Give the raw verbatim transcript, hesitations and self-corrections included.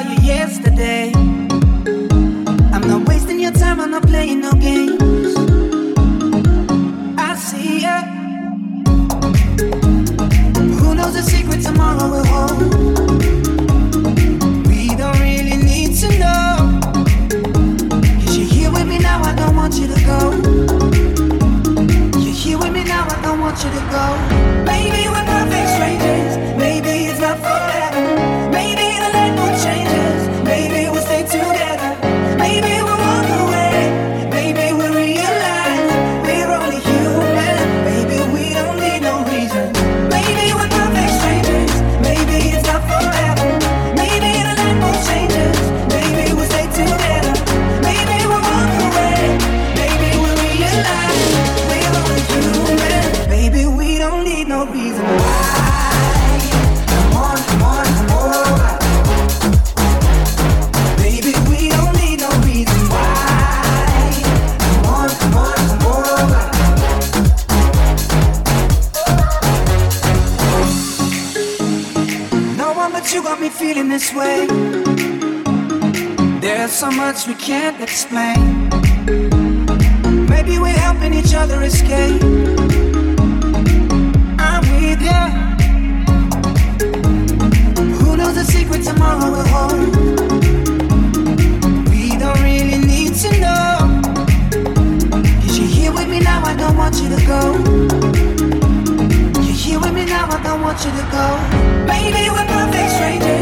you yesterday. I'm not wasting your time, I'm not playing no games. I see ya. Who knows the secret tomorrow will hold? We don't really need to know. Cause you're here with me now, I don't want you to go. You're here with me now, I don't want you to go. Maybe we're perfect strangers, maybe it's not forever. Maybe the light will change us, maybe we'll stay together. Maybe we'll walk away, maybe we'll realize we're only human. Maybe we don't need no reason. Maybe we're perfect strangers, maybe it's not forever. Maybe the light will change us, maybe we'll stay together. Maybe we'll walk away, maybe we'll realize we're only human. Maybe we don't need no reason why. Come on, come on, come over. Baby, we don't need no reason why. Come on, come on, come over. No one but you got me feeling this way. There's so much we can't explain. Maybe we're helping each other escape. I'm with ya. Who knows the secret tomorrow will hold? We don't really need to know. Cause you're here with me now, I don't want you to go. You're here with me now, I don't want you to go. Maybe we're perfect strangers.